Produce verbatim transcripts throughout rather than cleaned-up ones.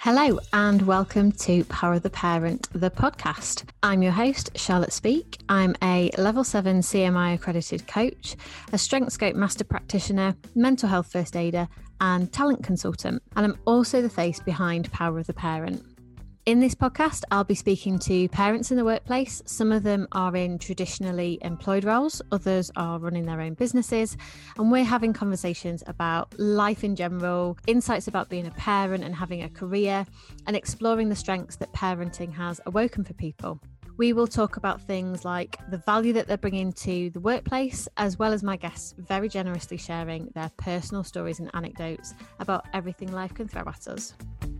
Hello and welcome to Power of the Parent, the podcast. I'm your host, Charlotte Speak. I'm a level seven C M I accredited coach, a StrengthScope master practitioner, mental health first aider and talent consultant. And I'm also the face behind Power of the Parent. In this podcast, I'll be speaking to parents in the workplace. Some of them are in traditionally employed roles, others are running their own businesses, and we're having conversations about life in general, insights about being a parent and having a career, and exploring the strengths that parenting has awoken for people. We will talk about things like the value that they're bringing to the workplace, as well as my guests very generously sharing their personal stories and anecdotes about everything life can throw at us.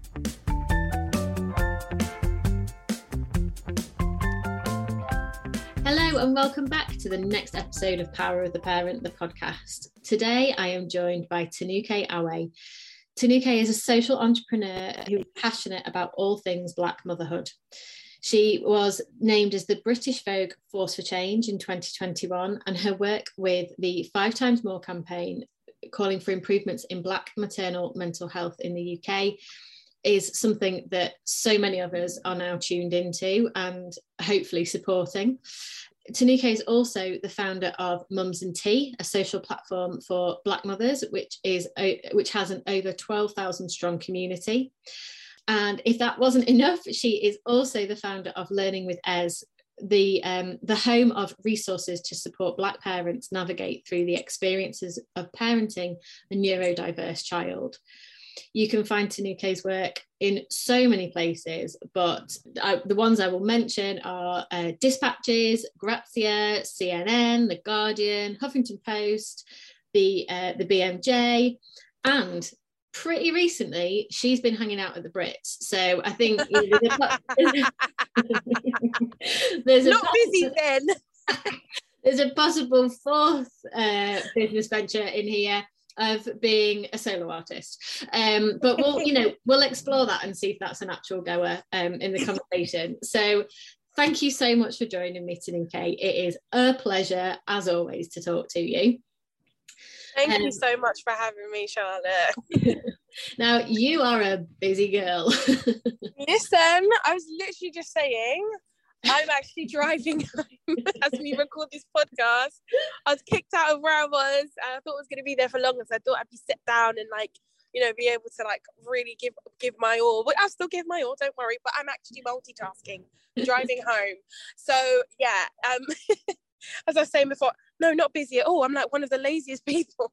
Hello and welcome back to the next episode of Power of the Parent, the podcast. Today I am joined by Tanuke Awe. Tanuke is a social entrepreneur who is passionate about all things Black motherhood. She was named as the British Vogue Force for Change in twenty twenty-one, and her work with the Five Times More campaign calling for improvements in Black maternal mental health in the U K is something that so many of us are now tuned into and hopefully supporting. Tanuke is also the founder of Mums and Tea, a social platform for Black mothers, which is which has an over twelve thousand strong community. And if that wasn't enough, she is also the founder of Learning with Ez, the um, the home of resources to support Black parents navigate through the experiences of parenting a neurodiverse child. You can find Tanuke's work in so many places, but I, the ones I will mention are uh, Dispatches, Grazia, C N N, The Guardian, Huffington Post, the uh, the B M J, and pretty recently she's been hanging out at the Brits. So I think you know, there's a, there's a not busy then. There's a possible fourth uh, business venture in here of being a solo artist, um, but we'll, you know, we'll explore that and see if that's an actual goer um, in the conversation. So, thank you so much for joining me, Tanuke. It is a pleasure, as always, to talk to you. Thank um, you so much for having me, Charlotte. Now, you are a busy girl. Listen, I was literally just saying, I'm actually driving home as we record this podcast. I was kicked out of where I was. And I thought I was going to be there for longer, so I thought I'd be sit down and like, you know, be able to like really give give my all. But I'll still give my all, don't worry. But I'm actually multitasking, driving home. So yeah, um, as I was saying before, no, not busy at all. I'm like one of the laziest people.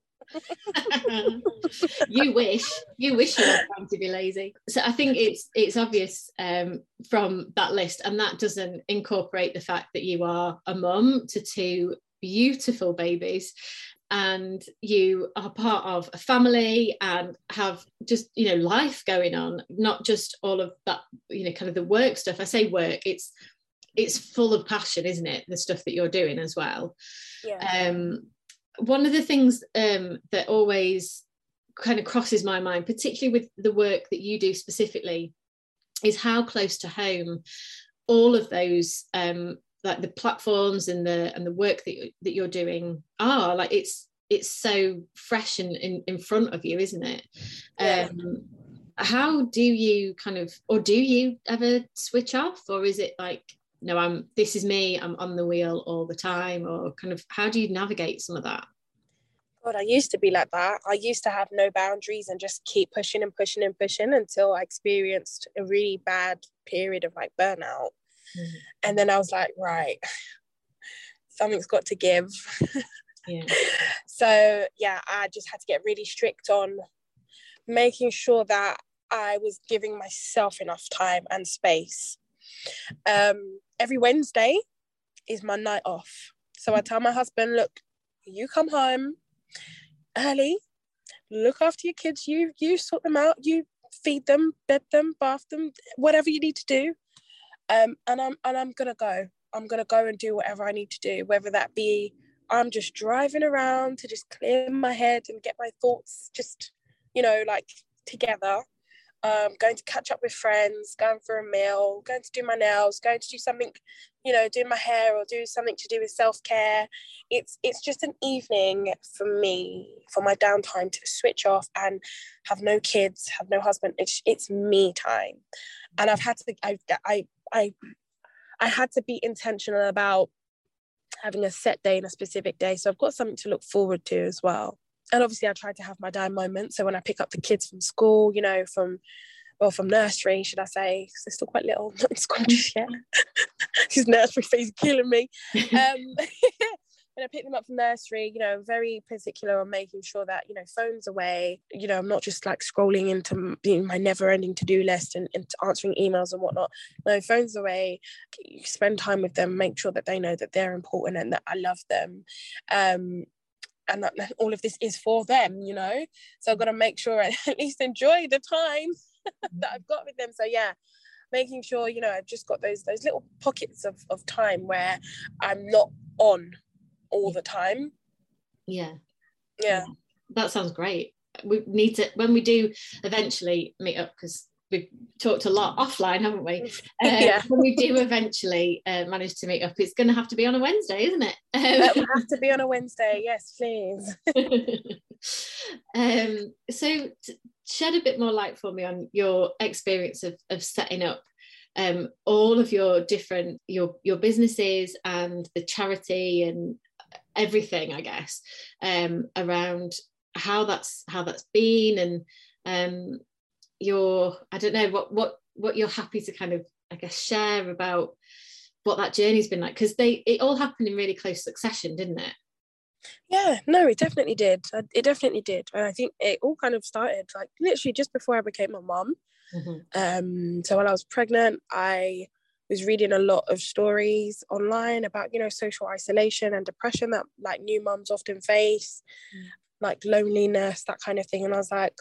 you wish you wish you had time to be lazy. So I think it's it's obvious um from that list, and that doesn't incorporate the fact that you are a mum to two beautiful babies, and you are part of a family and have just, you know, life going on, not just all of that, you know, kind of the work stuff. I say work, it's it's full of passion, isn't it, the stuff that you're doing as well. Yeah. um One of the things um, that always kind of crosses my mind, particularly with the work that you do specifically, is how close to home all of those, um, like the platforms and the and the work that you, that you're doing are. Like it's it's so fresh and in, in front of you, isn't it? Yeah. Um, how do you kind of, or do you ever switch off, or is it like, no, I'm, this is me, I'm on the wheel all the time, or kind of, how do you navigate some of that? God, I used to be like that. I used to have no boundaries and just keep pushing and pushing and pushing until I experienced a really bad period of like burnout. Mm. And then I was like, right, something's got to give. Yeah. So yeah, I just had to get really strict on making sure that I was giving myself enough time and space. Um, every Wednesday is my night off. So I tell my husband, look, you come home early, look after your kids, you you sort them out, you feed them, bed them, bath them, whatever you need to do. Um, and I'm and I'm gonna go. I'm gonna go and do whatever I need to do, whether that be I'm just driving around to just clear my head and get my thoughts just, you know, like together. um, going to catch up with friends, going for a meal, going to do my nails, going to do something, you know, do my hair or do something to do with self-care. It's it's just an evening for me, for my downtime, to switch off and have no kids, have no husband. It's it's me time. And I've had to, I, I, I, I had to be intentional about having a set day and a specific day. So I've got something to look forward to as well. And obviously I try to have my dime moment. So when I pick up the kids from school, you know, from, well, from nursery, should I say, because they're still quite little, not in school just yet. His nursery phase is killing me. Um, when I pick them up from nursery, you know, very particular on making sure that, you know, phone's away. You know, I'm not just like scrolling into you know, my never-ending to-do list and, and answering emails and whatnot. No, phone's away. You spend time with them, make sure that they know that they're important and that I love them. Um, and that all of this is for them, you know. So I've got to make sure I at least enjoy the time that I've got with them. So yeah, making sure, you know, I've just got those those little pockets of, of time where I'm not on all the time. Yeah. Yeah. That sounds great. We need to, when we do eventually meet up, because we've talked a lot offline, haven't we? Um, yeah. When we do eventually uh, manage to meet up, it's going to have to be on a Wednesday, isn't it? Um, it will have to be on a Wednesday. Yes, please. um, so t- shed a bit more light for me on your experience of, of setting up um, all of your different, your, your businesses and the charity and everything, I guess, um, around how that's how that's been, and um, your, I don't know, what what what you're happy to kind of, I guess, share about what that journey's been like, because they it all happened in really close succession, didn't it? Yeah, no, it definitely did. It definitely did. And I think it all kind of started like literally just before I became a mum. Mm-hmm. Um, so while I was pregnant, I was reading a lot of stories online about, you know, social isolation and depression that like new mums often face, mm. like loneliness, that kind of thing. And I was like,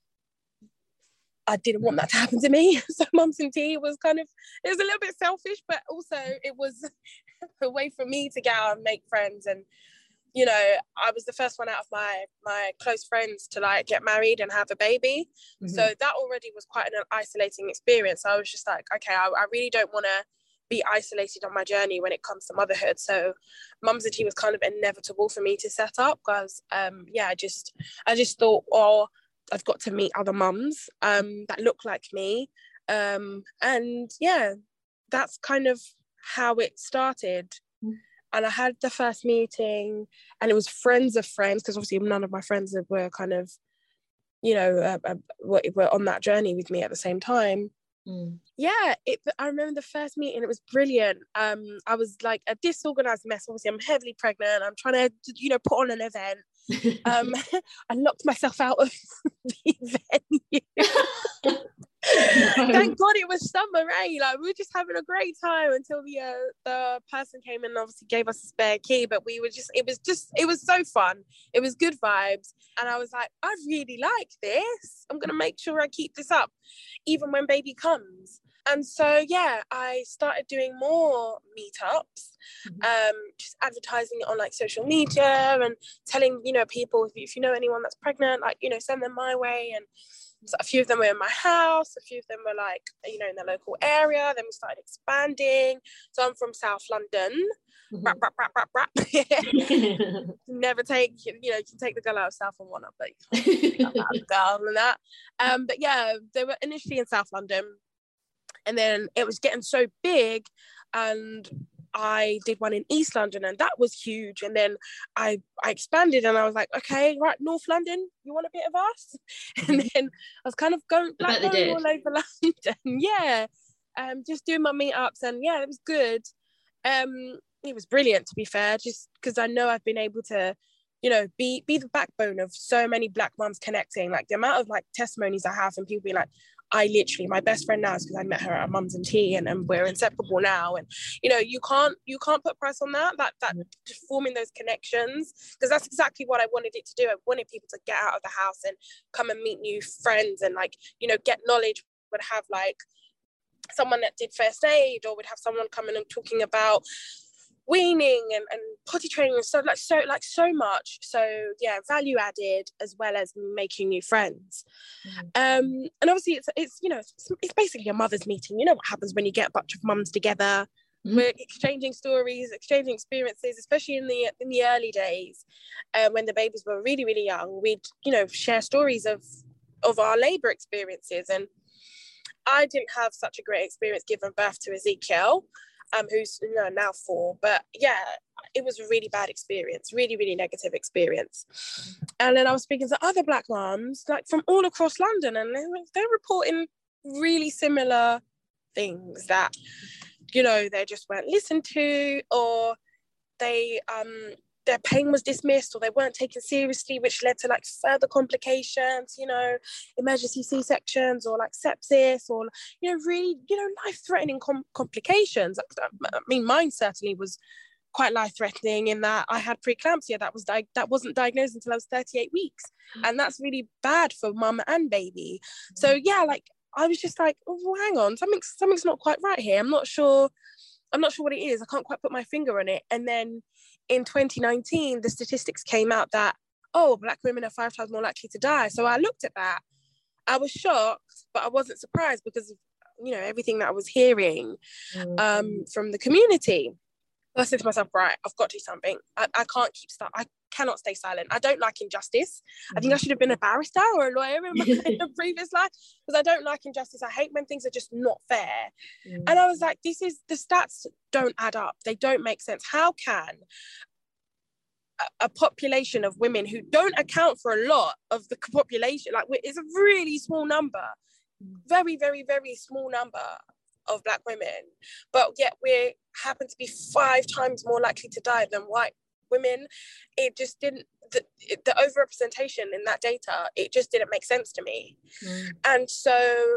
I didn't want that to happen to me. So Mums and Tea was kind of, it was a little bit selfish, but also it was a way for me to get out and make friends. And, you know, I was the first one out of my my close friends to like get married and have a baby. Mm-hmm. So that already was quite an isolating experience. I was just like, okay, I, I really don't want to be isolated on my journey when it comes to motherhood. So Mums and Tea was kind of inevitable for me to set up, because um yeah, I just I just thought, oh, I've got to meet other mums um that look like me. Um and yeah, that's kind of how it started. Mm-hmm. And I had the first meeting, and it was friends of friends, because obviously none of my friends were kind of, you know, uh, uh, were on that journey with me at the same time. Mm. Yeah, it, I remember the first meeting, it was brilliant. Um, I was like a disorganized mess. Obviously, I'm heavily pregnant. I'm trying to, you know, put on an event. Um, I locked myself out of the venue. Thank God it was summer, right? Like we were just having a great time until the uh, the person came in and obviously gave us a spare key. But we were just, it was just, it was so fun. It was good vibes, and I was like, I really like this. I'm gonna make sure I keep this up, even when baby comes. And so yeah, I started doing more meetups, mm-hmm. um, just advertising it on like social media and telling, you know, people if you, if you know anyone that's pregnant, like, you know, send them my way. And so a few of them were in my house, a few of them were like, you know, in the local area. Then we started expanding. So I'm from South London. Mm-hmm. Rap, rap, rap, rap, rap. Never take, you know, you can take the girl out of South and whatnot, but you can't take the girl out of the girl and that. Um, but yeah, they were initially in South London, and then it was getting so big, and I did one in East London, and that was huge. And then I I expanded, and I was like, okay, right, North London, you want a bit of us? And then I was kind of going, like, going all over London. Yeah, um, just doing my meetups, and yeah, it was good. Um, it was brilliant, to be fair, just because I know I've been able to, you know, be be the backbone of so many Black mums connecting. Like the amount of like testimonies I have, and people being like, I literally, my best friend now is because I met her at Mums and Tea, and, and we're inseparable now. And, you know, you can't, you can't put price on that, that, that just forming those connections, because that's exactly what I wanted it to do. I wanted people to get out of the house and come and meet new friends and, like, you know, get knowledge. Would have like someone that did first aid, or would have someone coming and talking about weaning and, and potty training and stuff, like so like so much. So yeah, value added as well as making new friends. Mm-hmm. Um, and obviously it's it's you know it's, it's basically a mother's meeting. You know what happens when you get a bunch of mums together. Mm-hmm. We're exchanging stories, exchanging experiences, especially in the in the early days, uh, when the babies were really really young. We'd you know share stories of of our labour experiences, and I didn't have such a great experience giving birth to Ezekiel, um, who's you know, now four. But yeah, it was a really bad experience, really, really negative experience. And then I was speaking to other Black mums, like from all across London, and they, they're reporting really similar things, that, you know, they just weren't listened to, or they um their pain was dismissed, or they weren't taken seriously, which led to like further complications, you know, emergency C-sections, or like sepsis, or, you know, really, you know, life-threatening com- complications. I mean, mine certainly was quite life-threatening in that I had preeclampsia that was di- that wasn't diagnosed until I was thirty-eight weeks. And that's really bad for mum and baby. So yeah, like I was just like, oh, hang on, something, something's not quite right here. I'm not sure, I'm not sure what it is. I can't quite put my finger on it. And then in twenty nineteen, the statistics came out that, oh, Black women are five times more likely to die. So I looked at that. I was shocked, but I wasn't surprised because of, you know, everything that I was hearing mm-hmm. um, from the community. I said to myself, right, I've got to do something. I, I can't keep stuff. I cannot stay silent. I don't like injustice. Mm-hmm. I think I should have been a barrister or a lawyer in my, in my previous life, because I don't like injustice. I hate when things are just not fair. Mm-hmm. And I was like, this is, the stats don't add up. They don't make sense. How can a, a population of women who don't account for a lot of the population, like it's a really small number, very, very, very small number of Black women, but yet we happen to be five times more likely to die than white women? It just didn't, the, the overrepresentation in that data, it just didn't make sense to me. Mm. And so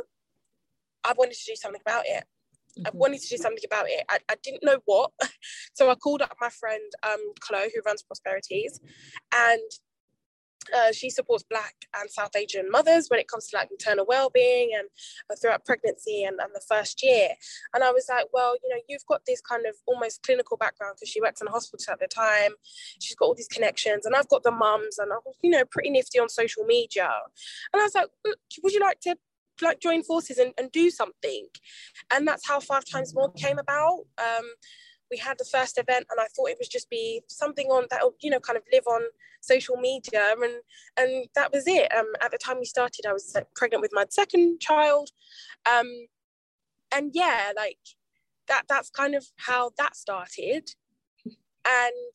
I wanted to do something about it. Mm-hmm. I wanted to do something about it. I, I didn't know what. So I called up my friend um, Chloe, who runs Prosperities, and Uh, she supports Black and South Asian mothers when it comes to like maternal well-being and uh, throughout pregnancy and, and the first year. And I was like, well, you know, you've got this kind of almost clinical background because she works in a hospital at the time. She's got all these connections, and I've got the mums, and I was, you know, pretty nifty on social media. And I was like, would you like to like join forces and, and do something? And that's how Five Times More came about. Um, we had the first event, and I thought it would just be something on that, you know, kind of live on social media, and and that was it. Um, at the time we started, I was pregnant with my second child, um, and yeah, like that. That's kind of how that started. And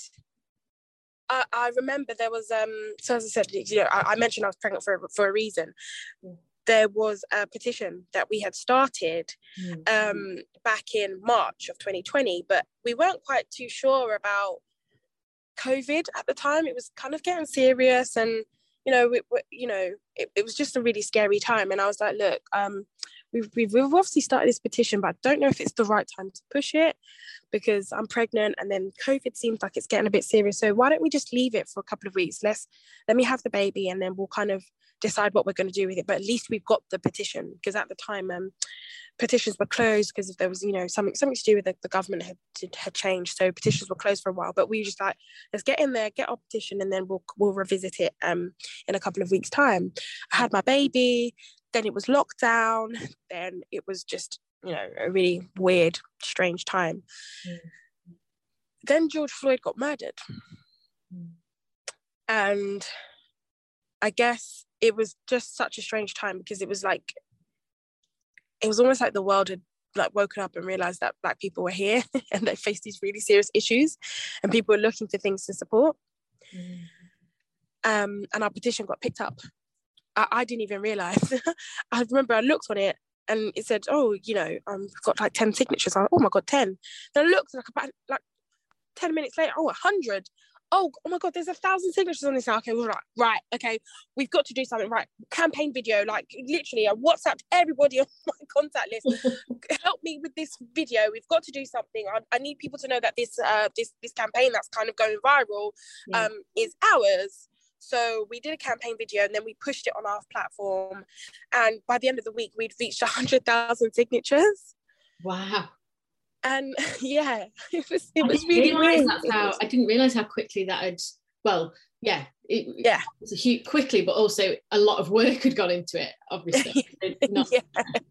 I, I remember there was, um, so as I said, you know, I, I mentioned I was pregnant for for a reason. There was a petition that we had started um, back in March of twenty twenty, but we weren't quite too sure about COVID at the time. It was kind of getting serious, and you know, we, we, you know, it, it was just a really scary time. And I was like, look, um, we've, we've we've obviously started this petition, but I don't know if it's the right time to push it because I'm pregnant, and then COVID seems like it's getting a bit serious. So why don't we just leave it for a couple of weeks? Let's let me have the baby, and then we'll kind of decide what we're going to do with it. But at least we've got the petition, because at the time um petitions were closed because there was, you know, something something to do with the, the government had had changed, so petitions were closed for a while. But we were just like, let's get in there, get our petition, and then we'll we'll revisit it um in a couple of weeks time. I had my baby, then it was lockdown, then it was just, you know, a really weird, strange time. Mm. Then George Floyd got murdered. Mm. And I guess it was just such a strange time, because it was like, it was almost like the world had like woken up and realized that Black people were here and they faced these really serious issues, and people were looking for things to support. Mm. Um, and our petition got picked up. I, I didn't even realize. I remember I looked on it and it said, oh, you know, um, we've got like ten signatures. I was like, oh my God, ten. Then I looked like about like ten minutes later, oh, one hundred. Oh, oh my God, there's a thousand signatures on this now. Okay, we're right, right, okay, we've got to do something, right? Campaign video, like literally, I WhatsApped everybody on my contact list. Help me with this video. We've got to do something. I, I need people to know that this, uh, this, this campaign that's kind of going viral, yeah. um, is ours. So we did a campaign video, and then we pushed it on our platform. And by the end of the week, we'd reached one hundred thousand signatures. Wow. And yeah, it was it I was didn't really realize weird. that's how I didn't realize how quickly that had, well, yeah, it, yeah, it was a huge, quickly, but also a lot of work had gone into it, obviously. Not... yeah.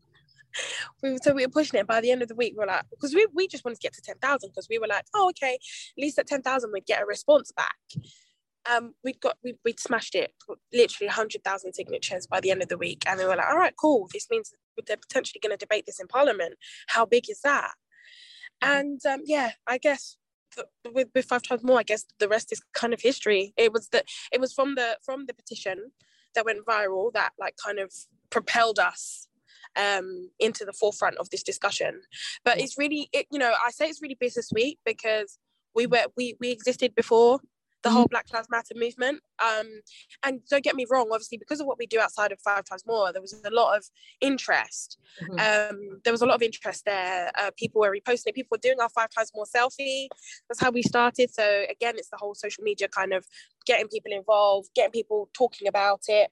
We, so we were pushing it. By the end of the week, we were like, because we, we just wanted to get to ten thousand, because we were like, oh, okay, at least at ten thousand we'd get a response back. Um, we'd got we, we'd smashed it, literally one hundred thousand signatures by the end of the week, and we were like, all right, cool, this means they're potentially going to debate this in Parliament. How big is that? Mm-hmm. And um, yeah, I guess with, with five times more, I guess the rest is kind of history. It was the it was from the from the petition that went viral that like kind of propelled us um into the forefront of this discussion. But yeah. it's really it, you know I say it's really bittersweet, because we were we we existed before the mm-hmm. whole Black Lives Matter movement, um and don't get me wrong, obviously because of what we do outside of Five Times More, there was a lot of interest. Mm-hmm. um there was a lot of interest there. Uh, people were reposting it, people were doing our Five Times More selfie. That's how we started. So again, it's the whole social media kind of getting people involved, getting people talking about it.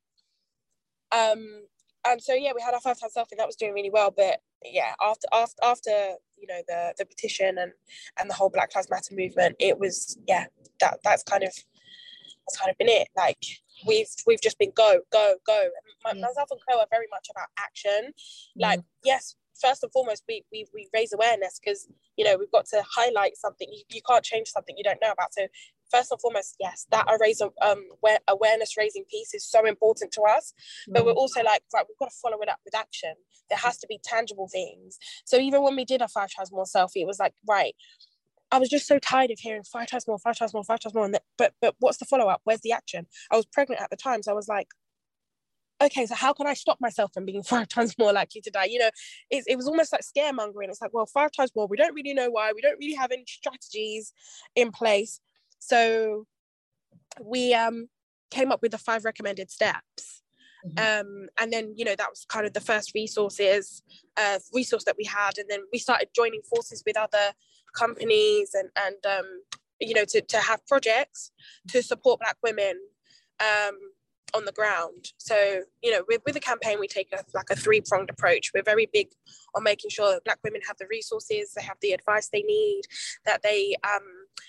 um And so yeah, we had our five times selfie, that was doing really well. But yeah, after after after you know the the petition and and the whole Black Lives Matter movement, it was yeah that that's kind of that's kind of been it. Like we've we've just been go go go. My, yeah. Myself and Co are very much about action. Like mm. yes, first and foremost, we we we raise awareness, because you know we've got to highlight something. You, you can't change something you don't know about. So first and foremost, yes, that raise um awareness raising piece is so important to us. Mm. But we're also like, right, we've got to follow it up with action. There has to be tangible things. So even when we did our Five Times More selfie, it was like, right, I was just so tired of hearing five times more, five times more, five times more. And the, but but what's the follow up? Where's the action? I was pregnant at the time, so I was like, okay, so how can I stop myself from being five times more likely to die? You know, it, it was almost like scaremongering. It's like, well, five times more, we don't really know why. We don't really have any strategies in place. So we um came up with the five recommended steps. Mm-hmm. Um, and then, you know, that was kind of the first resources, uh, resource that we had. And then we started joining forces with other companies and, and um, you know, to, to have projects to support Black women um, on the ground. So, you know, with, with the campaign, we take a, like a three-pronged approach. We're very big on making sure that Black women have the resources, they have the advice they need, that they... Um,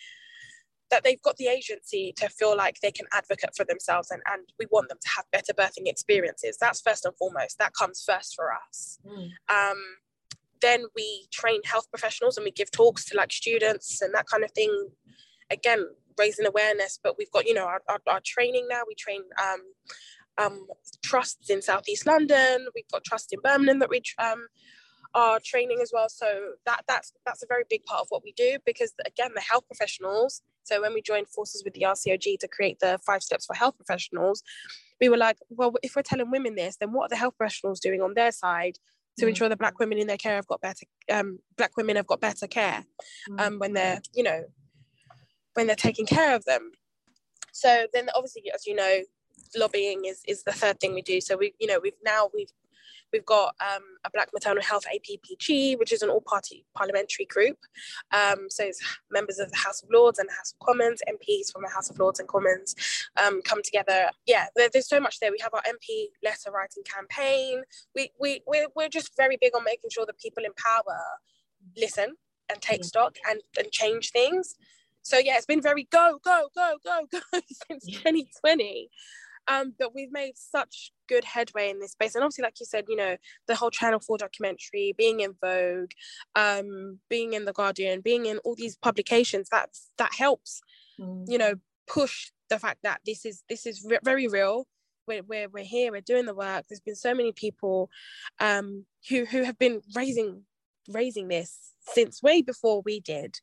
that they've got the agency to feel like they can advocate for themselves, and, and we want them to have better birthing experiences. That's first and foremost. That comes first for us. Mm. Um, then we train health professionals and we give talks to like students and that kind of thing. Again, raising awareness, but we've got, you know, our, our, our training now. We train um, um, trusts in Southeast London. We've got trusts in Birmingham that we um, are training as well. So that that's that's a very big part of what we do, because again, the health professionals, so when we joined forces with the R C O G to create the five steps for health professionals, we were like, well, if we're telling women this, then what are the health professionals doing on their side to mm. ensure that Black women in their care have got better um Black women have got better care mm. um when they're, you know, when they're taking care of them. So then obviously, as you know, lobbying is is the third thing we do. So we, you know, we've now we've We've got um, a Black Maternal Health A P P G, which is an all-party parliamentary group. Um, so it's members of the House of Lords and the House of Commons, M Ps from the House of Lords and Commons um, come together. Yeah, there, there's so much there. We have our M P letter writing campaign. We, we, we're, we're just very big on making sure that people in power listen and take stock and, and change things. So yeah, it's been very go, go, go, go, go since twenty twenty. Um, but we've made such good headway in this space. And obviously, like you said, you know, the whole Channel four documentary, being in Vogue, um, being in The Guardian, being in all these publications, that, that helps, mm. you know, push the fact that this is this is re- very real. We're, we're, we're here, we're doing the work. There's been so many people um, who, who have been raising, raising this since way before we did.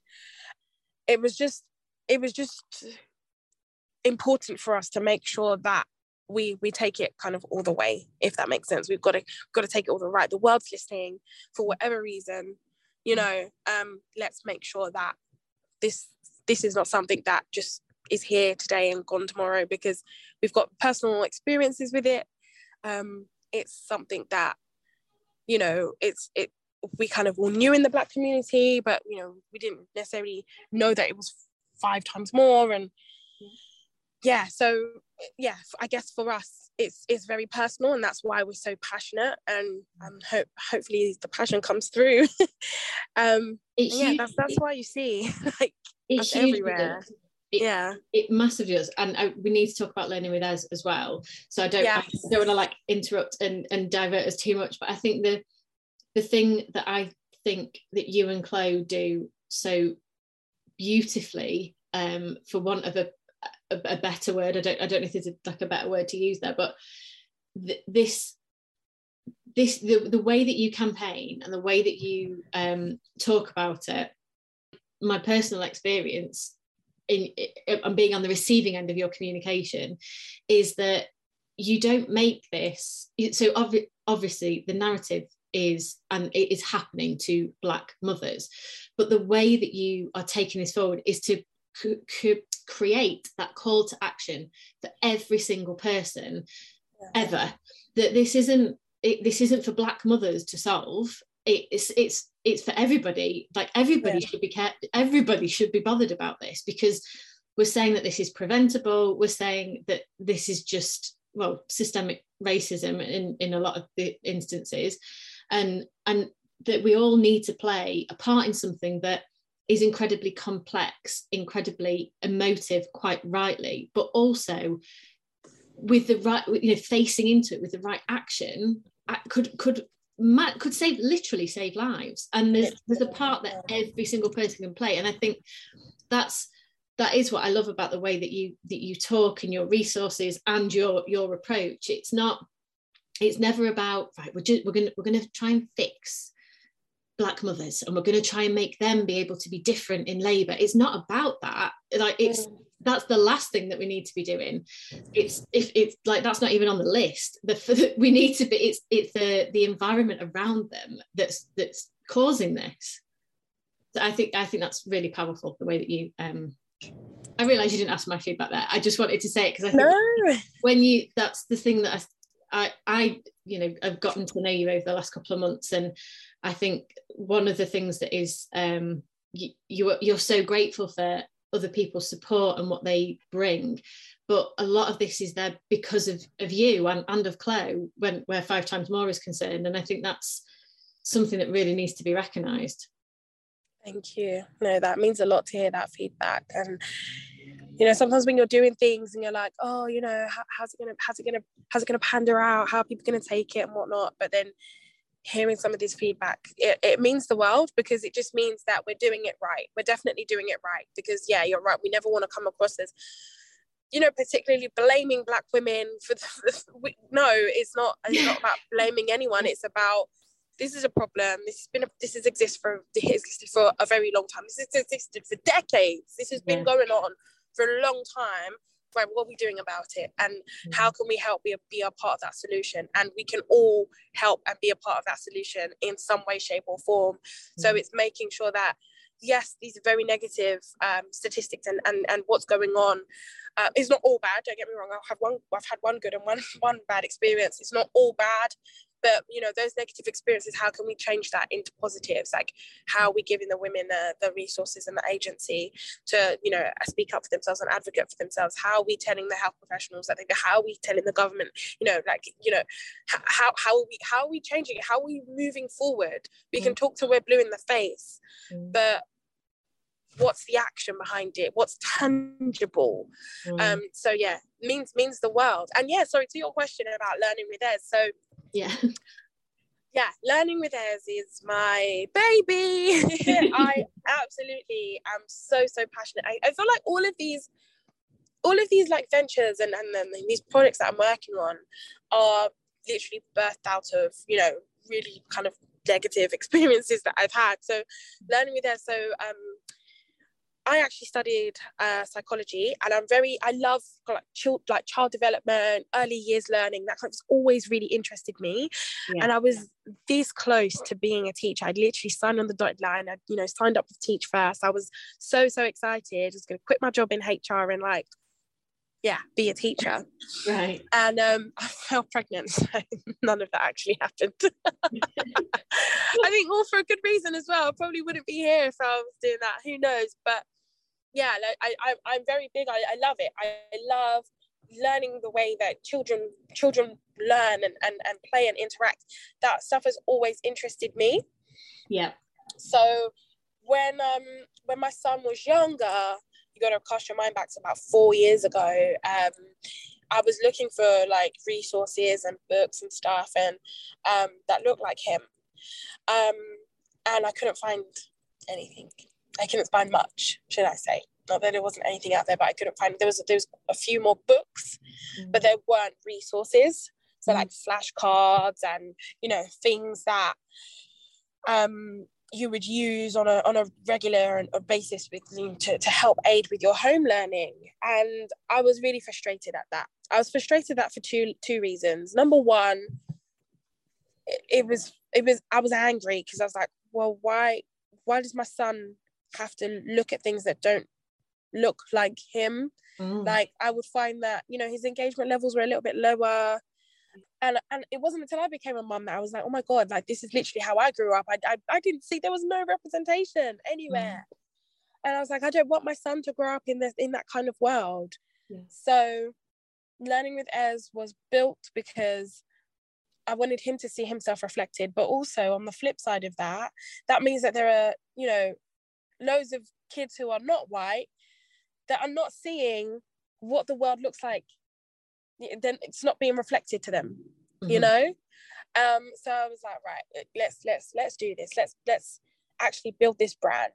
It was just, it was just important for us to make sure that we we take it kind of all the way, if that makes sense. We've got to got to take it all the right. The world's listening for whatever reason, you know. Um, let's make sure that this this is not something that just is here today and gone tomorrow, because we've got personal experiences with it. Um, it's something that, you know, it's it we kind of all knew in the Black community, but you know, we didn't necessarily know that it was five times more. And yeah, so yeah, I guess for us it's it's very personal, and that's why we're so passionate, and um hope hopefully the passion comes through. um It's yeah, huge. that's that's why you see like It's us huge. everywhere. It, yeah it massively does, and I, we need to talk about learning with us as well. So I don't, yes. I don't want to like interrupt and, and divert us too much, but I think the the thing that I think that you and Chloe do so beautifully, um, for want of a, a, a better word, I don't I don't know if there's a, like a better word to use there, but th- this this the, the way that you campaign and the way that you um, talk about it, my personal experience in, in being on the receiving end of your communication, is that you don't make this so obvi- obviously the narrative is, and it is happening to Black mothers, but the way that you are taking this forward is to c- c- create that call to action for every single person yeah. ever, that this isn't it, this isn't for Black mothers to solve. It, it's it's it's for everybody. Like everybody yeah. should be care- everybody should be bothered about this, because we're saying that this is preventable. We're saying that this is just, well, systemic racism in in a lot of the instances, and and that we all need to play a part in something that is incredibly complex, incredibly emotive, quite rightly, but also with the right, you know, facing into it with the right action could could could save, literally save lives. And there's there's a part that every single person can play, and I think that's that is what I love about the way that you that you talk and your resources and your your approach. It's not, it's never about, right, we're just we're gonna we're gonna try and fix Black mothers and we're going to try and make them be able to be different in labour. It's not about that. Like it's mm. that's the last thing that we need to be doing. It's if it's like that's not even on the list. The we need to be. It's it's the the environment around them that's that's causing this. So I think I think that's really powerful, the way that you. Um, I realise you didn't ask my feedback there. I just wanted to say it because I think no. when you that's the thing that I. I, I, you know, I've gotten to know you over the last couple of months, and I think one of the things that is um, you, you're, you're so grateful for other people's support and what they bring, but a lot of this is there because of, of you and, and of Chloe, when where Five Times More is concerned, and I think that's something that really needs to be recognised. Thank you. No, that means a lot to hear that feedback. And you know, sometimes when you're doing things and you're like, oh, you know, how, how's it gonna, how's it gonna, how's it gonna pander out? How are people gonna take it and whatnot? But then hearing some of this feedback, it, it means the world, because it just means that we're doing it right. We're definitely doing it right. Because yeah, you're right. We never want to come across as, you know, particularly blaming Black women for the, we, no, it's not. It's not about blaming anyone. It's about, this is a problem. This has been a, this has existed for existed for a very long time. This has existed for decades. This has been yeah. going on for a long time. Right, what are we doing about it, and mm-hmm. how can we help be a, be a part of that solution? And we can all help and be a part of that solution in some way, shape or form. Mm-hmm. So it's making sure that, yes, these are very negative um, statistics, and, and and what's going on uh, is not all bad. Don't get me wrong. I've had one I've had one good and one one bad experience. It's not all bad. But, you know, those negative experiences, how can we change that into positives? Like, how are we giving the women uh, the resources and the agency to, you know, speak up for themselves and advocate for themselves? How are we telling the health professionals that they, how are we telling the government, you know, like, you know, how, how are we, how are we changing it? How are we moving forward? We can talk till we're blue in the face, but what's the action behind it? What's tangible? Mm. Um, so yeah, means means the world. And yeah, sorry, to your question about learning with Ez. So yeah, yeah, learning with Ez is my baby. I absolutely am so so passionate. I, I feel like all of these, all of these like ventures and and then these projects that I'm working on are literally birthed out of, you know, really kind of negative experiences that I've had. So learning with Ez. So um. I actually studied uh, psychology, and I'm very, I love like child, like child development, early years learning. That kind of always really interested me. Yeah. And I was this close to being a teacher. I'd literally signed on the dotted line. I'd, you know, signed up to teach first. I was so, so excited. I was going to quit my job in H R and like, yeah, be a teacher. Right. And um, I fell pregnant. So none of that actually happened. I think all for a good reason as well. I probably wouldn't be here if I was doing that. Who knows? But yeah, like I, I I'm very big. I, I love it. I love learning the way that children children learn and, and, and play and interact. That stuff has always interested me. Yeah. So when um when my son was younger, you got to cast your mind back to about four years ago. Um, I was looking for like resources and books and stuff, and um, that looked like him. Um, and I couldn't find anything. I couldn't find much, should I say? Not that there wasn't anything out there, but I couldn't find. There was there was a few more books, mm. but there weren't resources. So mm. like flashcards and you know things that um. you would use on a on a regular basis with to, to help aid with your home learning. And I was really frustrated at that. I was frustrated at that for two two reasons. Number one, it, it was it was I was angry because I was like, well, why why does my son have to look at things that don't look like him? Mm. Like I would find that, you know, his engagement levels were a little bit lower. And and it wasn't until I became a mum that I was like, oh my God, like this is literally how I grew up. I, I, I didn't see, there was no representation anywhere. Mm. And I was like, I don't want my son to grow up in this in that kind of world. Yeah. So Learning with Ez was built because I wanted him to see himself reflected. But also on the flip side of that, that means that there are, you know, loads of kids who are not white that are not seeing what the world looks like. Then it's not being reflected to them, mm-hmm. you know. Um, so I was like, right, let's let's let's do this. Let's let's actually build this brand.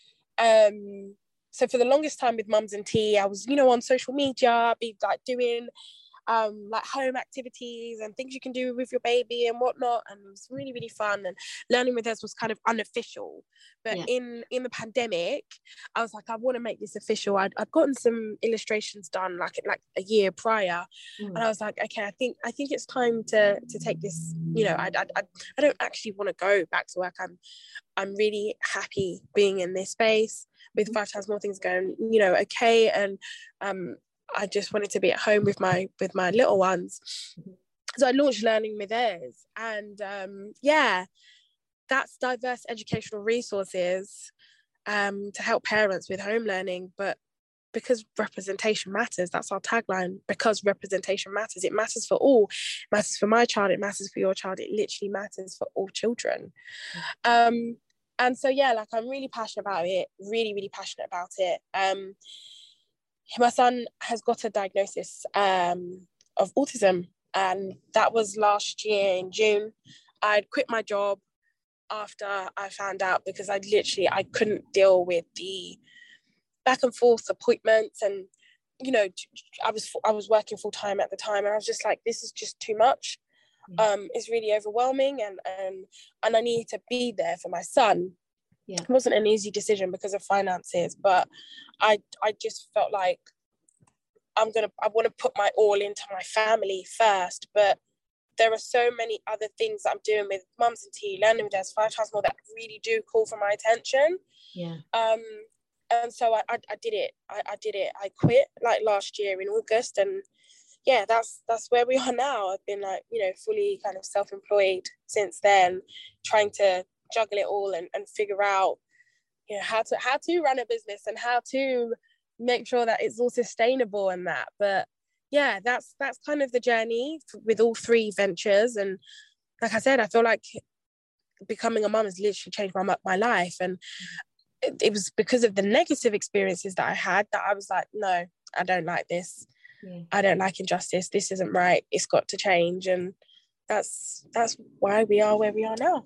Um, so for the longest time with Mums and Tea, I was, you know, on social media, be like doing um like home activities and things you can do with your baby and whatnot, and it was really really fun. And Learning with Ez was kind of unofficial, but yeah. in in the pandemic I was like, I want to make this official. I'd, I'd gotten some illustrations done like like a year prior, mm. and I was like, okay, I think I think it's time to to take this, you know. I I I don't actually want to go back to work. I'm I'm really happy being in this space with Five Times More Things going, you know, okay. And um I just wanted to be at home with my with my little ones. So I launched Learning with Ez, and um, yeah, that's diverse educational resources um, to help parents with home learning. But because representation matters, that's our tagline. Because representation matters, it matters for all. It matters for my child, it matters for your child, it literally matters for all children. Um, and so yeah, like I'm really passionate about it, really, really passionate about it. Um, my son has got a diagnosis um, of autism, and that was last year in June. I'd quit my job after I found out because I literally, I couldn't deal with the back and forth appointments, and, you know, I was I was working full time at the time, and I was just like, this is just too much. Mm. Um, it's really overwhelming, and, and, and I needed to be there for my son. Yeah. It wasn't an easy decision because of finances, but I I just felt like I'm gonna I want to put my all into my family first. But there are so many other things that I'm doing with Mums and Tea, Learning with Ez, Five Times More, that really do call for my attention. Yeah. Um, and so I I, I did it. I, I did it. I quit like last year in August, and yeah, that's that's where we are now. I've been like, you know, fully kind of self-employed since then, trying to juggle it all and, and figure out, you know, how to how to run a business and how to make sure that it's all sustainable and that. But yeah, that's that's kind of the journey with all three ventures. And like I said, I feel like becoming a mum has literally changed my my life. And it, it was because of the negative experiences that I had that I was like, no, I don't like this. Yeah. I don't like injustice. This isn't right. It's got to change. And that's that's why we are where we are now.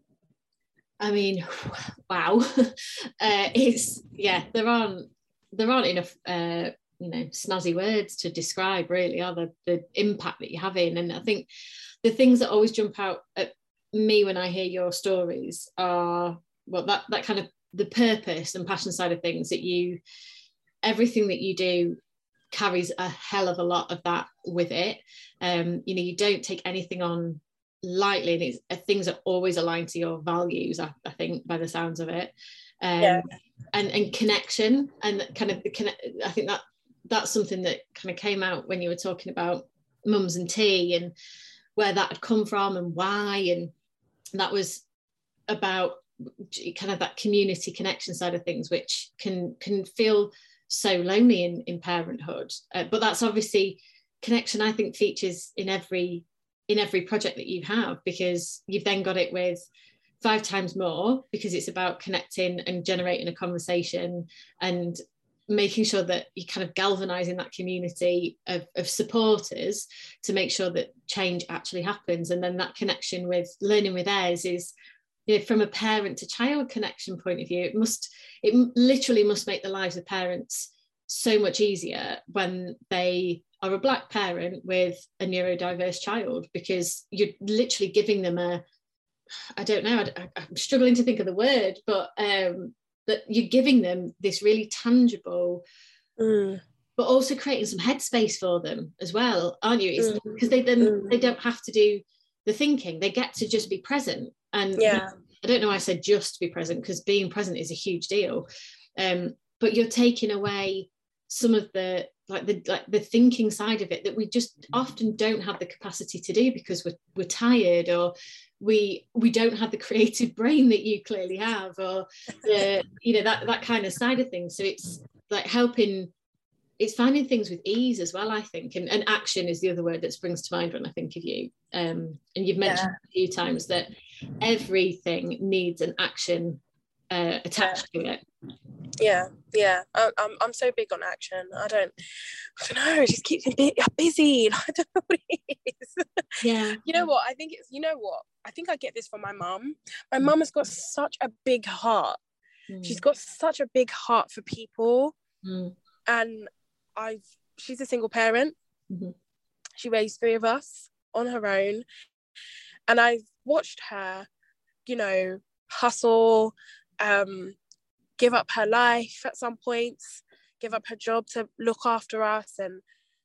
I mean, wow. uh, it's, yeah, there aren't, there aren't enough, uh, you know, snazzy words to describe really, are the, the impact that you're having. And I think the things that always jump out at me when I hear your stories are, well, that, that kind of the purpose and passion side of things, that you, everything that you do carries a hell of a lot of that with it. Um, you know, you don't take anything on lightly, and it's, uh, things are always aligned to your values, I, I think, by the sounds of it. Um, yeah. and and connection and kind of the connect. I think that that's something that kind of came out when you were talking about Mums and Tea and where that had come from and why, and that was about kind of that community connection side of things, which can can feel so lonely in in parenthood. Uh, but that's obviously connection, I think, features in every in every project that you have, because you've then got it with Five Times More, because it's about connecting and generating a conversation and making sure that you're kind of galvanizing that community of, of supporters to make sure that change actually happens. And then that connection with Learning with Airs is, you know, from a parent to child connection point of view, it must, it literally must make the lives of parents so much easier when they are a Black parent with a neurodiverse child, because you're literally giving them a, I don't know, I, I'm struggling to think of the word, but um, that you're giving them this really tangible, mm. but also creating some headspace for them as well, aren't you? It's because mm. they then mm. they don't have to do the thinking; they get to just be present. And yeah, I don't know why I said just be present, because being present is a huge deal. Um, but you're taking away some of the like the like the thinking side of it that we just often don't have the capacity to do, because we're we're tired, or we we don't have the creative brain that you clearly have, or the you know that that kind of side of things. So it's like helping, it's finding things with ease as well, I think, and, and action is the other word that springs to mind when I think of you. Um, and you've mentioned yeah. a few times that everything needs an action uh, attached yeah. to it. Yeah, yeah. I'm, I'm I'm so big on action. I don't, I don't know. It just keeps me busy. I don't know what it is. Yeah. You know what? I think it's. You know what? I think I get this from my mum. My mum has got such a big heart. Mm. She's got such a big heart for people, mm. and I've. She's a single parent. Mm-hmm. She raised three of us on her own, and I've watched her, you know, hustle. Um, give up her life at some points, give up her job to look after us, and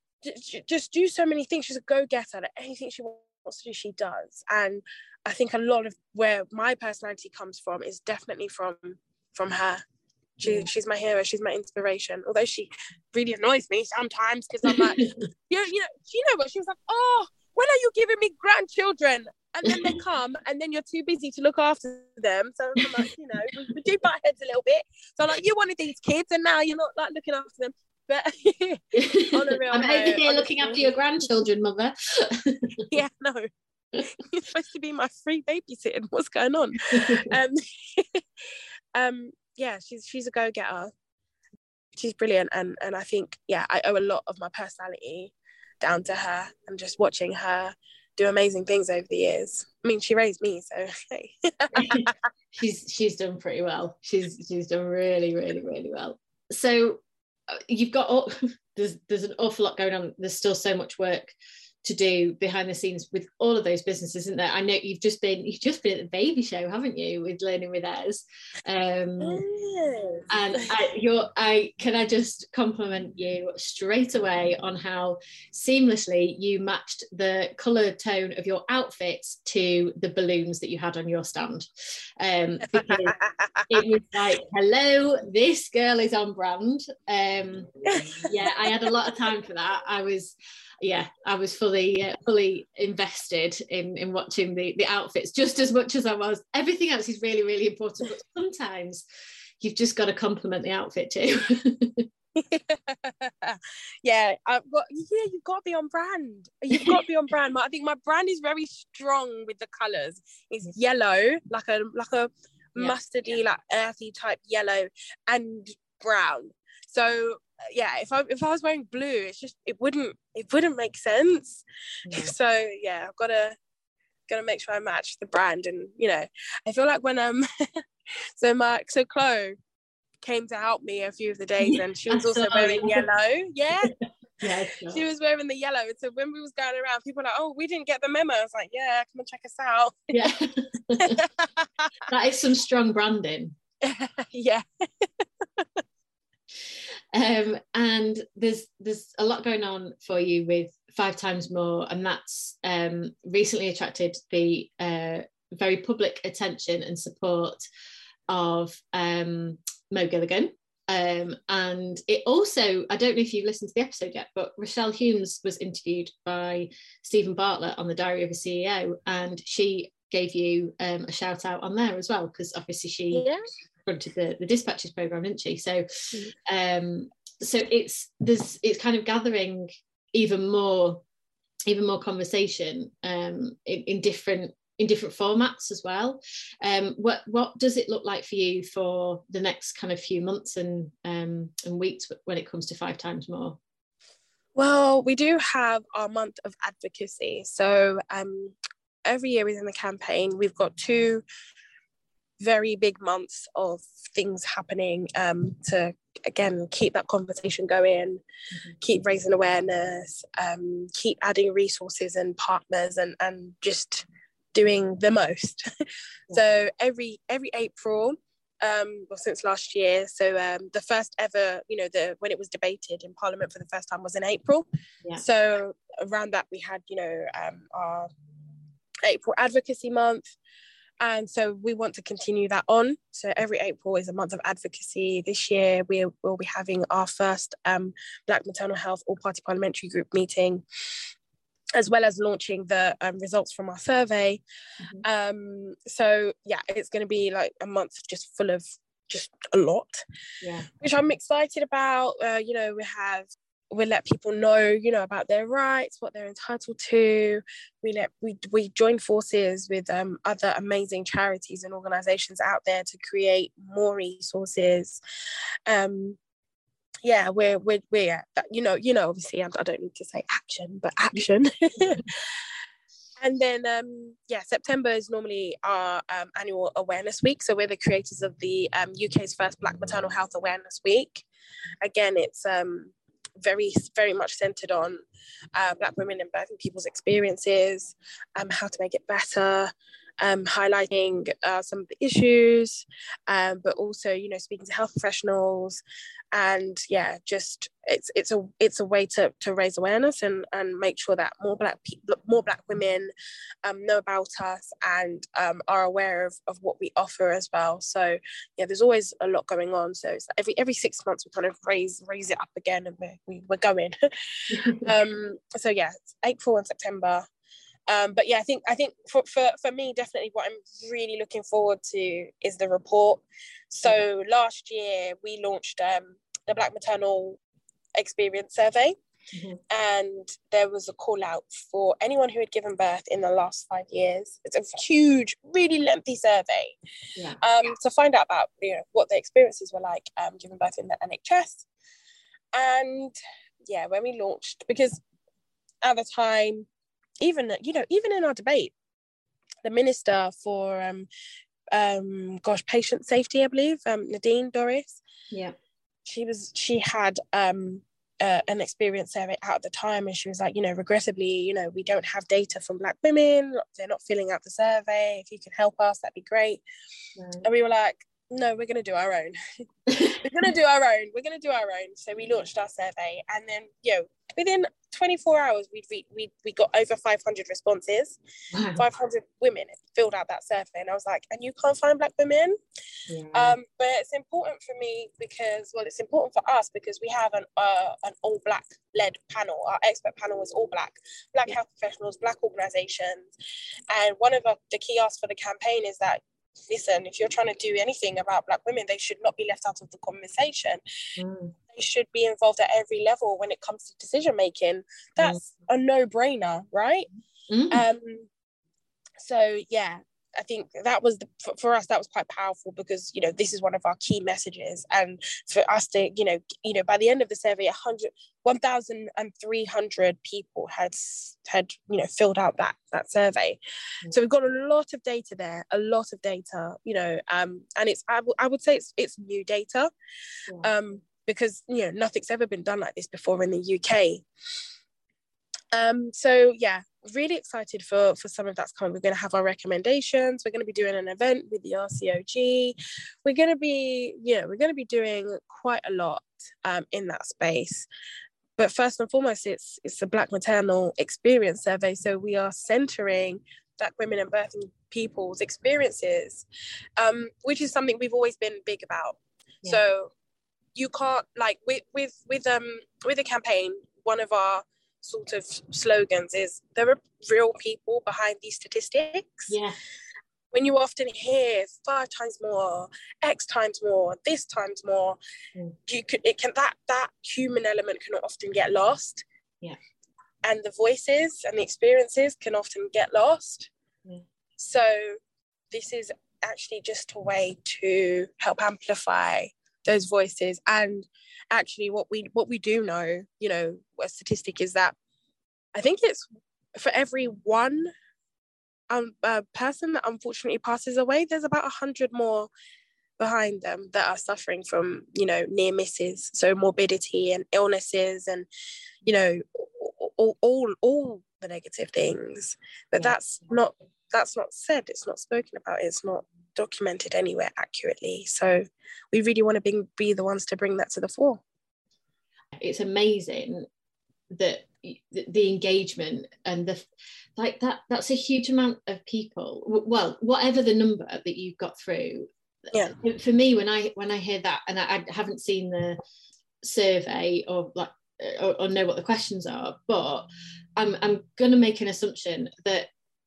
j- just do so many things. She's a go-getter. Like anything she wants to do, she does. And I think a lot of where my personality comes from is definitely from from her. She, yeah. She's my hero. She's my inspiration. Although she really annoys me sometimes, because I'm like, you know, you know, you know what? She was like, oh, when are you giving me grandchildren? And then they come, and then you're too busy to look after them. So I'm like, you know, we, we do butt heads a little bit. So I'm like, you wanted these kids, and now you're not like looking after them. But on a real I'm note, over here looking after your grandchildren, mother. Yeah, no, you're supposed to be my free babysitting. What's going on? um, um, yeah, she's she's a go-getter. She's brilliant, and and I think yeah, I owe a lot of my personality down to her, and just watching her do amazing things over the years. I mean, she raised me, so hey. she's she's done pretty well. She's she's done really, really, really well. So uh, you've got all, there's there's an awful lot going on. There's still so much work to do behind the scenes with all of those businesses, isn't there? I know you've just been you've just been at the baby show, haven't you, with Learning with Airs? Um, yes. And I, you're, I can I just compliment you straight away on how seamlessly you matched the colour tone of your outfits to the balloons that you had on your stand. Um, because it was like, hello, this girl is on brand. Um, yeah, I had a lot of time for that. I was. Yeah, I was fully uh, fully invested in, in watching the, the outfits just as much as I was. Everything else is really, really important, but sometimes you've just got to compliment the outfit too. yeah, I've got, yeah, you've got to be on brand. You've got to be on brand. I think my brand is very strong with the colours. It's yellow, like a like a yeah. mustardy, like earthy type yellow, and brown. So yeah, if I if I was wearing blue, it's just it wouldn't it wouldn't make sense. Yeah. So yeah, I've gotta gotta make sure I match the brand. And you know, I feel like when um so my so Chloe came to help me a few of the days, and she was also wearing yellow. Yeah. Yeah, she was wearing the yellow. And so when we was going around, people were like, oh, we didn't get the memo. I was like, yeah, come and check us out. Yeah. That is some strong branding. Yeah. Um, and there's there's a lot going on for you with Five Times More, and that's um, recently attracted the uh, very public attention and support of um, Mo Gilligan. Um, and it also, I don't know if you've listened to the episode yet, but Rochelle Humes was interviewed by Stephen Bartlett on the Diary of a C E O, and she gave you um, a shout out on there as well, because obviously she yeah. fronted the, the Dispatches programme, didn't she? So um, so it's there's it's kind of gathering even more even more conversation um, in, in different in different formats as well. Um, what what does it look like for you for the next kind of few months and um, and weeks when it comes to Five Times More? Well, we do have our month of advocacy. So um, every year within the campaign, we've got two very big months of things happening um, to, again, keep that conversation going, mm-hmm. keep raising awareness, um, keep adding resources and partners, and, and just doing the most. Yeah. So every every April, um, well, since last year, so um, the first ever, you know, the when it was debated in Parliament for the first time was in April. Yeah. So around that, we had, you know, um, our April Advocacy Month. And so we want to continue that on. So every April is a month of advocacy. This year, we will be having our first um, Black Maternal Health All-Party Parliamentary Group meeting, as well as launching the um, results from our survey. Mm-hmm. Um, so yeah, it's going to be like a month just full of just a lot, yeah. which I'm excited about. Uh, you know, we have we let people know, you know, about their rights, what they're entitled to. We let we we join forces with um, other amazing charities and organisations out there to create more resources. Um, yeah, we're we're we're you know you know obviously I, I don't need to say action, but action. And then, um, yeah, September is normally our um, annual awareness week. So we're the creators of the um, U K's first Black Maternal Health Awareness Week. Again, it's um, very, very much centered on uh, Black women and birthing people's experiences, um, how to make it better, um, highlighting uh, some of the issues, um, but also, you know, speaking to health professionals, and yeah, just it's it's a it's a way to to raise awareness and and make sure that more black people, more black women, um, know about us and um, are aware of of what we offer as well. So yeah, there's always a lot going on. So it's every every six months we kind of raise raise it up again, and we're we, we're going. um, so yeah, it's April and September. Um, but yeah, I think I think for, for, for me, definitely what I'm really looking forward to is the report. So last year we launched um, the Black Maternal Experience Survey, mm-hmm. and there was a call out for anyone who had given birth in the last five years. It's a huge, really lengthy survey, yeah. um, to find out about, you know, what their experiences were like um, giving birth in the N H S. And yeah, when we launched, because at the time, even, you know, even in our debate, the Minister for, um, um, gosh, patient safety, I believe, um, Nadine Dorries. Yeah. She was, she had um, uh, an experience survey out at the time, and she was like, you know, regrettably, you know, we don't have data from Black women. They're not filling out the survey. If you could help us, that'd be great. Right. And we were like, no, we're going to do our own. We're going to do our own. We're going to do our own. So we launched our survey, and then, you know, within twenty-four hours, we'd re- we we got over five hundred responses. Wow. five hundred women filled out that survey, and I was like, and you can't find Black women? Yeah. Um, but it's important for me because, well, it's important for us because we have an uh, an all Black led panel. Our expert panel is all Black, Black yeah. health professionals, Black organisations, and one of the, the key asks for the campaign is that, listen, if you're trying to do anything about Black women, they should not be left out of the conversation. Mm. They should be involved at every level when it comes to decision making. That's mm. a no-brainer, right? Mm. Um, so yeah, I think that was the, for, for us that was quite powerful because, you know, this is one of our key messages, and for us to, you know, you know, by the end of the survey, one hundred, one thousand three hundred people had had you know filled out that that survey. Mm. So we've got a lot of data there, a lot of data, you know, um, and it's I, w- I would say it's it's new data, yeah. um, because you know nothing's ever been done like this before in the U K. Um, so yeah, really excited for for some of that's coming. We're going to have our recommendations. We're going to be doing an event with the R C O G. We're going to be, you know, we're going to be doing quite a lot um, in that space. But first and foremost, it's it's a Black Maternal Experience Survey. So we are centering Black women and birthing people's experiences, um, which is something we've always been big about. Yeah. So you can't, like with with with um with the campaign, one of our sort of slogans is there are real people behind these statistics. Yeah. When you often hear five times more, X times more, this times more, mm. you could it can that that human element can often get lost. Yeah. and the voices and the experiences can often get lost. Mm. So this is actually just a way to help amplify those voices. And actually what we what we do know, you know, a statistic is that I think it's for every one um, uh, person that unfortunately passes away, there's about a hundred more behind them that are suffering from, you know, near misses, so morbidity and illnesses and, you know, all all, all the negative things. But yeah. that's not that's not said, it's not spoken about, it's not documented anywhere accurately. So we really want to be, be the ones to bring that to the fore. It's amazing that the engagement and the like that that's a huge amount of people, well, whatever the number that you've got through. Yeah, for me, when I when I hear that, and I, I haven't seen the survey or like or, or know what the questions are, but I'm I'm gonna make an assumption that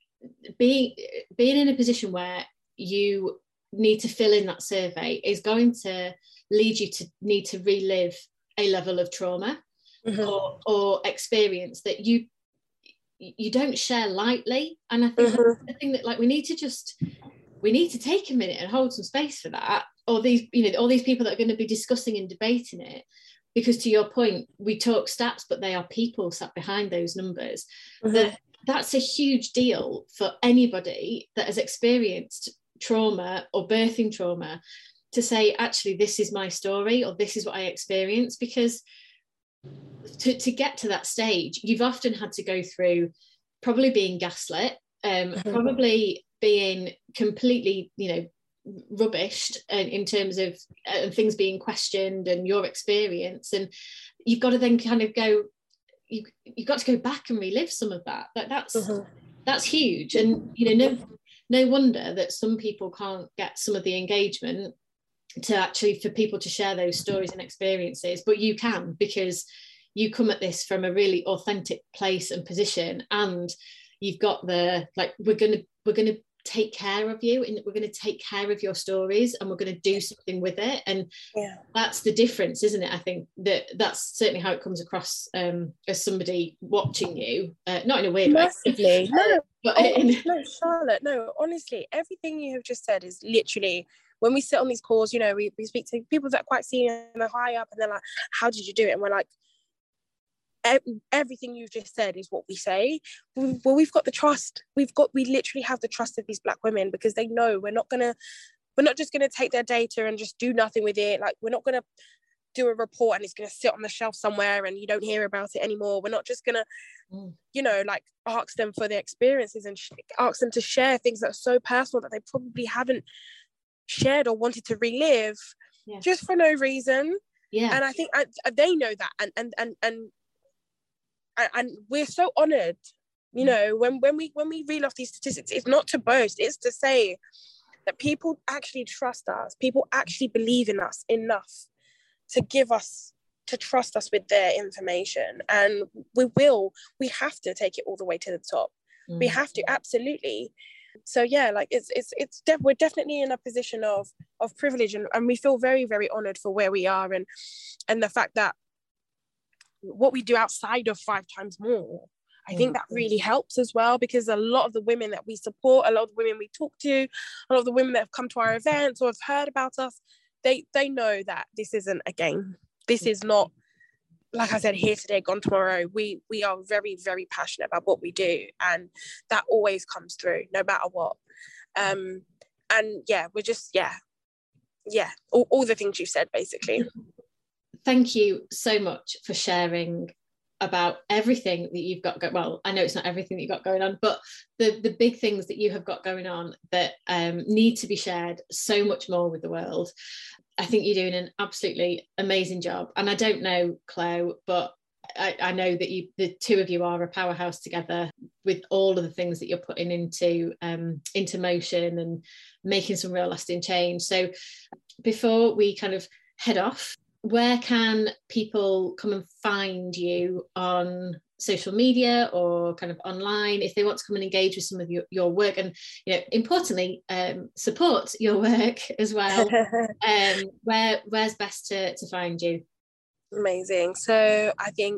being being in a position where you need to fill in that survey is going to lead you to need to relive a level of trauma. Mm-hmm. or, or experience that you you don't share lightly. And I think mm-hmm. that's the thing that, like, we need to just we need to take a minute and hold some space for that, or these, you know, all these people that are going to be discussing and debating it, because to your point, we talk stats, but they are people sat behind those numbers. Mm-hmm. that that's a huge deal for anybody that has experienced trauma or birthing trauma, to say, actually, this is my story, or this is what I experienced. Because To, to get to that stage, you've often had to go through probably being gaslit, um, mm-hmm. probably being completely, you know, rubbished in, in terms of uh, things being questioned and your experience. And you've got to then kind of go, you, you've got to go back and relive some of that. That that's mm-hmm. that's huge. And, you know, no, no wonder that some people can't get some of the engagement to actually, for people to share those stories and experiences, but you can, because you come at this from a really authentic place and position, and you've got the, like, we're gonna we're gonna take care of you, and we're gonna take care of your stories, and we're gonna do something with it. And yeah. that's the difference, isn't it? I think that that's certainly how it comes across um, as somebody watching you, uh, not in a weird Massively. way. No, but oh, in... no, Charlotte, no, honestly, everything you have just said is literally, when we sit on these calls, you know, we, we speak to people that are quite senior and they're high up, and they're like, how did you do it? And we're like, everything you've just said is what we say. Well, we've got the trust. We've got, we literally have the trust of these Black women, because they know we're not gonna, we're not just gonna take their data and just do nothing with it. Like, we're not gonna do a report and it's gonna sit on the shelf somewhere and you don't hear about it anymore. We're not just gonna, mm. you know, like, ask them for their experiences and sh- ask them to share things that are so personal that they probably haven't shared or wanted to relive, yeah. just for no reason. Yeah. And I think I, they know that, and and and and. And we're so honoured, you know, when, when we when we reel off these statistics, it's not to boast, it's to say that people actually trust us. People actually believe in us enough to give us, to trust us with their information. And we will, we have to take it all the way to the top. Mm. We have to, absolutely. So yeah, like it's it's it's def- we're definitely in a position of of privilege, and, and we feel very, very honoured for where we are, and and the fact that what we do outside of Five Times More, I think that really helps as well, because a lot of the women that we support, a lot of the women we talk to, a lot of the women that have come to our events or have heard about us, they they know that this isn't a game. This is not, like I said, here today, gone tomorrow. We we are very, very passionate about what we do, and that always comes through, no matter what. Um, and yeah, we're just, yeah, yeah, all, all the things you said, basically. Thank you so much for sharing about everything that you've got go- well, I know it's not everything that you've got going on, but the the big things that you have got going on that um, need to be shared so much more with the world. I think you're doing an absolutely amazing job, and I don't know Chloe, but I, I know that you, the two of you, are a powerhouse together with all of the things that you're putting into um, into motion and making some real lasting change. So before we kind of head off, where can people come and find you on social media or kind of online if they want to come and engage with some of your, your work, and, you know, importantly, um, support your work as well? um, where where's best to, to find you? Amazing. So I think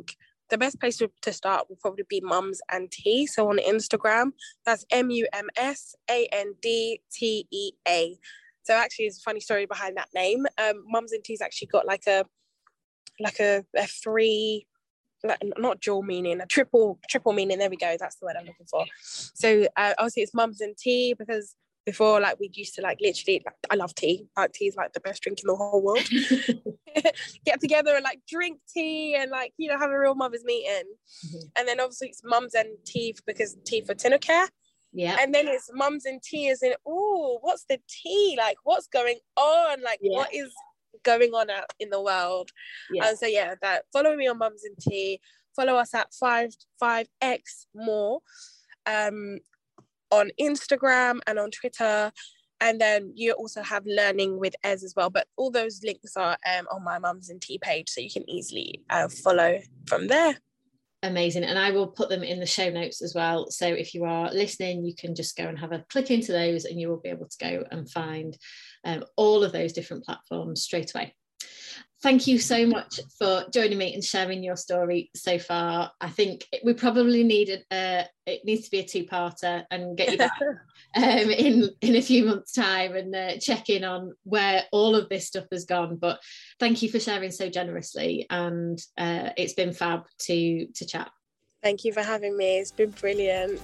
the best place to, to start will probably be Mums and Tea. So on Instagram, that's M U M S A N D T E A. So actually, it's a funny story behind that name. Um, Mums and Tea's actually got like a like a, a three, like, not dual meaning, a triple triple meaning. There we go. That's the word I'm looking for. So uh, obviously it's Mums and Tea because before, like, we used to like literally, like, I love tea. Like, tea is like the best drink in the whole world. Get together and like drink tea and like, you know, have a real mothers meeting. Mm-hmm. And then obviously it's Mums and Tea because tea for Tinocare. Yeah. And then it's Mums and Tea as in, oh, what's the tea? Like, what's going on? Like, yeah. What is going on out in the world? Yeah. And so yeah, that follow me on Mums and Tea. Follow us at five five X more. Um. on Instagram and on Twitter, and then you also have Learning with Ez as well, but all those links are um, on my Mums and Tea page, so you can easily uh, follow from there. Amazing. And I will put them in the show notes as well, so if you are listening, you can just go and have a click into those and you will be able to go and find um, all of those different platforms straight away. Thank you so much for joining me and sharing your story so far. I think we probably needed a, it needs to be a two-parter and get you back um, in, in a few months' time and uh, check in on where all of this stuff has gone. But thank you for sharing so generously, and uh, it's been fab to, to chat. Thank you for having me. It's been brilliant.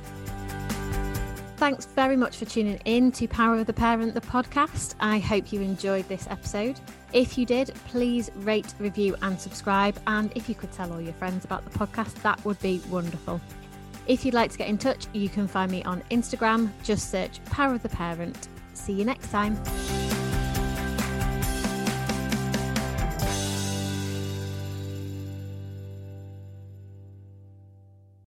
Thanks very much for tuning in to Power of the Parent, the podcast. I hope you enjoyed this episode. If you did, please rate, review and subscribe. And if you could tell all your friends about the podcast, that would be wonderful. If you'd like to get in touch, you can find me on Instagram. Just search Power of the Parent. See you next time.